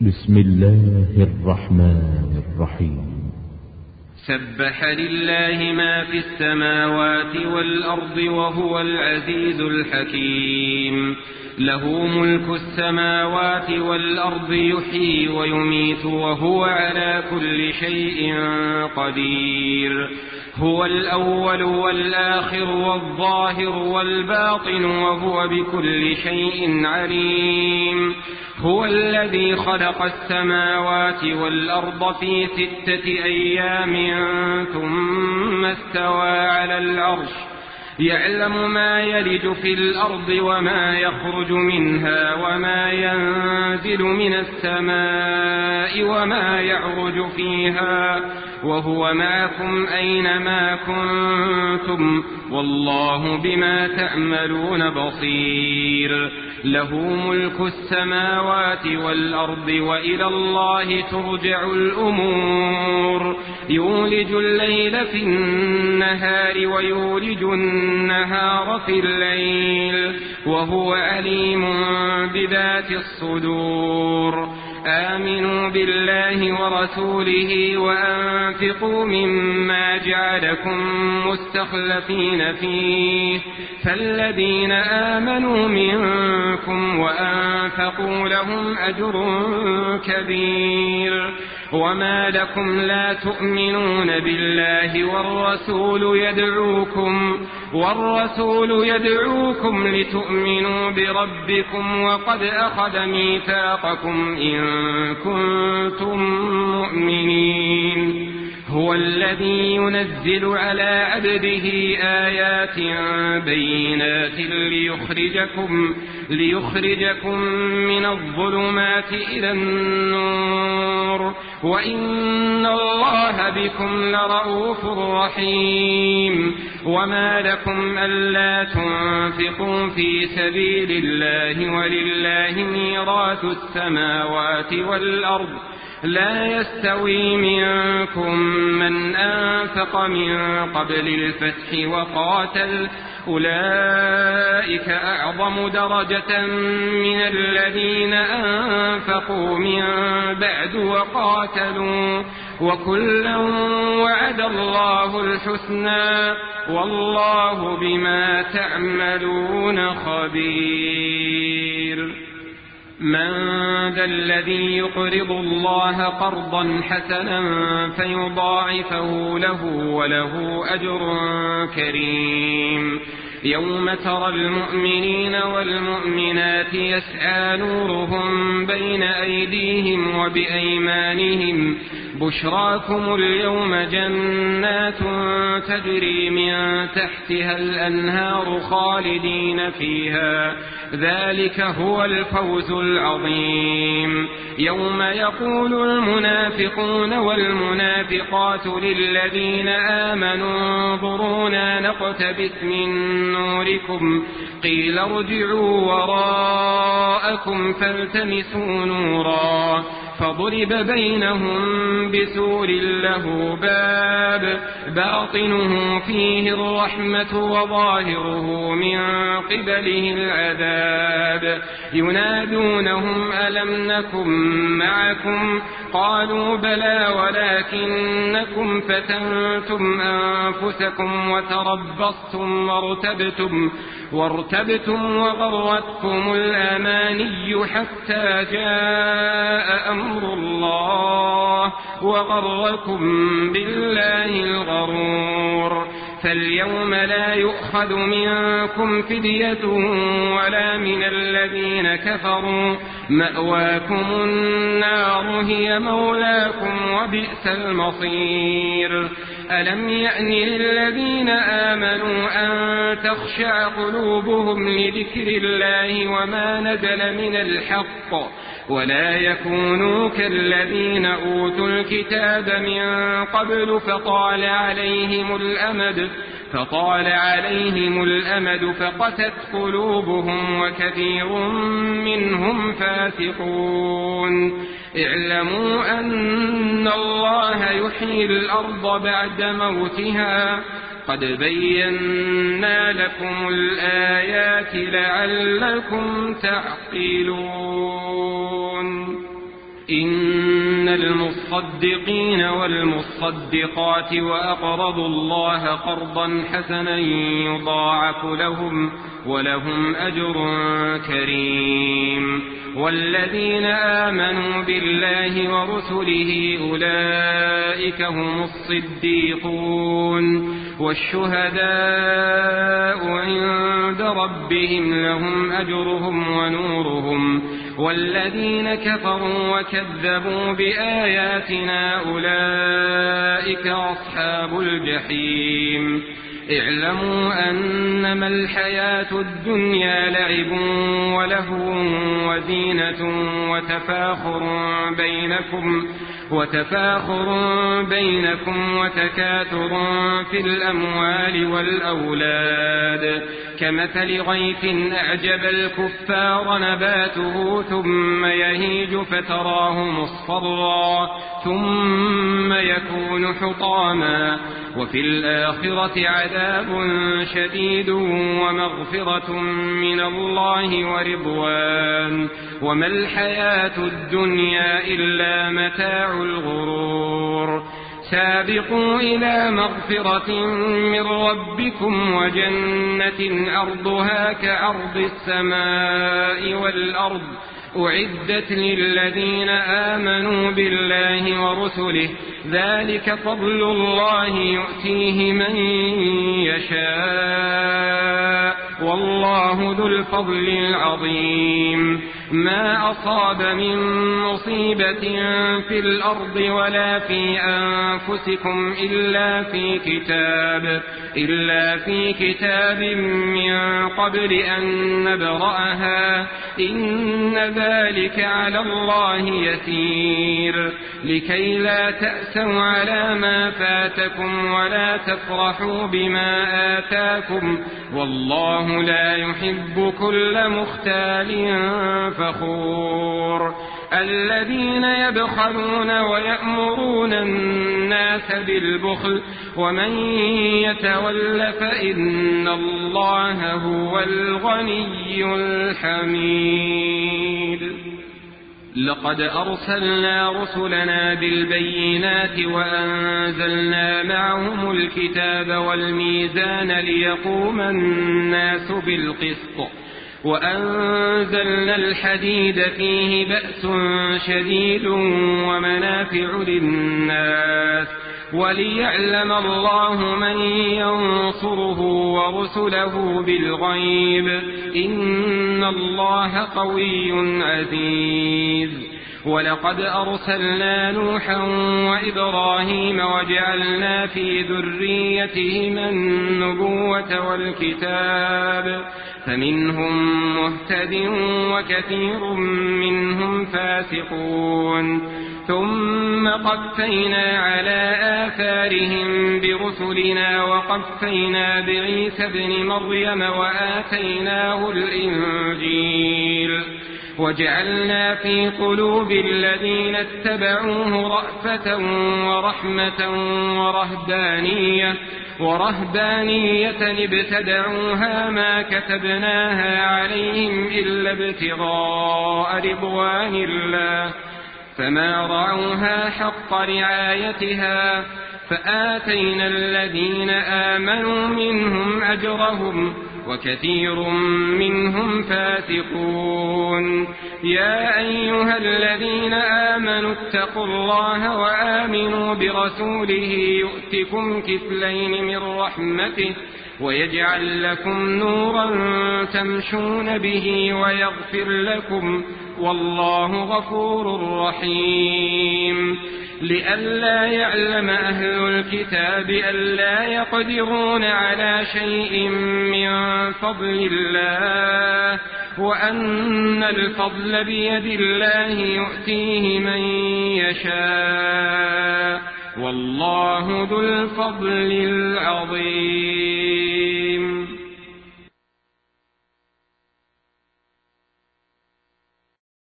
بسم الله الرحمن الرحيم. سبح لله ما في السماوات والأرض وهو العزيز الحكيم. له ملك السماوات والأرض يحيي ويميت وهو على كل شيء قدير. هو الأول والآخر والظاهر والباطن وهو بكل شيء عليم. هو الذي خلق السماوات والأرض في 6 أيام ثم استوى على العرش يعلم ما يلج في الأرض وما يخرج منها وما ينزل من السماء وما يعرج فيها وهو معكم أينما كنتم والله بما تعملون بصير. له ملك السماوات والأرض وإلى الله ترجع الأمور. يولج الليل في النهار ويولج النهار في الليل وهو عليم بذات الصدور. آمنوا بالله ورسوله وأنفقوا مما جعلكم مستخلفين فيه فالذين آمنوا منكم وأنفقوا لهم أجر كبير. وما لكم لا تؤمنون بالله والرسول يدعوكم لتؤمنوا بربكم وقد أخذ ميثاقكم إن كنتم مؤمنين. هو الذي ينزل على عبده آيات بينات ليخرجكم من الظلمات إلى النور وإن الله بكم لرءوف رحيم. وما لكم ألا تنفقوا في سبيل الله ولله ميراث السماوات والأرض لا يستوي منكم من أنفق من قبل الفتح وقاتل أولئك أعظم درجة من الذين أنفقوا من بعد وقاتلوا وكلا وعد الله الحسنى والله بما تعملون خبير. من ذا الذي يقرض الله قرضا حسنا فيضاعفه له وله أجر كريم. يوم ترى المؤمنين والمؤمنات يسعى نورهم بين أيديهم وبأيمانهم بشراكم اليوم جنات تجري من تحتها الأنهار خالدين فيها ذلك هو الفوز العظيم. يوم يقول المنافقون والمنافقات للذين آمنوا انظرونا نقتبس من نوركم قيل ارجعوا وراءكم فالتمسوا نورا فضرب بينهم بسور له باب باطنه فيه الرحمة وظاهره من قبله العذاب. ينادونهم ألم نكن معكم قالوا بلى ولكنكم فتنتم أنفسكم وتربصتم وارتبتم وغرتكم الأماني حتى جاء أمر الله وغركم بالله الغرور. فاليوم لا يؤخذ منكم فدية ولا من الذين كفروا مأواكم النار هي مولاكم وبئس المصير. ألم يأن للذين آمنوا أن تخشع قلوبهم لذكر الله وما نزل من الحق ولا يكونوا كالذين أوتوا الكتاب من قبل فطال عليهم الأمد فقست قلوبهم وكثير منهم فاسقون. اعلموا أن الله يحيي الأرض بعد موتها قد بينا لكم الآيات لعلكم تعقلون. إن المصدقين والمصدقات وأقرضوا الله قرضا حسنا يضاعف لهم ولهم أجر كريم. والذين آمنوا بالله ورسله أولئك هم الصديقون والشهداء عند ربهم لهم أجرهم ونورهم. والذين كفروا وكذبوا بآياتنا أولئك أصحاب الجحيم. اعلموا أنما الحياة الدنيا لعب ولهو وزينة وتفاخر بينكم وتكاثر في الأموال والأولاد كمثل غيث أعجب الكفار نباته ثم يهيج فتراه مصفرا ثم يكون حطاما وفي الآخرة عذاب شديد ومغفرة من الله ورضوان وما الحياة الدنيا إلا متاع الغرور. سابقوا إلى مغفرة من ربكم وجنة أرضها كأرض السماء والأرض أعدت للذين آمنوا بالله ورسله ذلك فضل الله يؤتيه من يشاء والله ذو الفضل العظيم. ما أصاب من مصيبة في الأرض ولا في أنفسكم إلا في كتاب من قبل أن نبرأها إن ذلك على الله يسير. لكي لا تأسوا على ما فاتكم ولا تفرحوا بما آتاكم والله لا يحب كل مختال فخور. الذين يبخلون ويأمرون الناس بالبخل ومن يتول فإن الله هو الغني الحميد. لقد أرسلنا رسلنا بالبينات وأنزلنا معهم الكتاب والميزان ليقوم الناس بالقسط وأنزلنا الحديد فيه بأس شديد ومنافع للناس وليعلم الله من ينصره ورسله بالغيب إن الله قوي عزيز. ولقد أرسلنا نوحا وإبراهيم وجعلنا في ذريتهما النبوة والكتاب فمنهم مهتد وكثير منهم فاسقون. ثم قفينا على آثارهم برسلنا وقفينا بعيسى ابن مريم وآتيناه الإنجيل وجعلنا في قلوب الذين اتبعوه رأفة ورحمة ورهبانية ابتدعوها ما كتبناها عليهم إلا ابتغاء رضوان الله فما رعوها حق رعايتها فآتينا الذين آمنوا منهم أجرهم وكثير منهم فاسقون. يا أيها الذين آمنوا اتقوا الله وآمنوا برسوله يؤتكم كفلين من رحمته ويجعل لكم نورا تمشون به ويغفر لكم والله غفور رحيم. لئلا يعلم أهل الكتاب ألا يقدرون على شيء من فضل الله وأن الفضل بيد الله يؤتيه من يشاء والله ذو الفضل العظيم.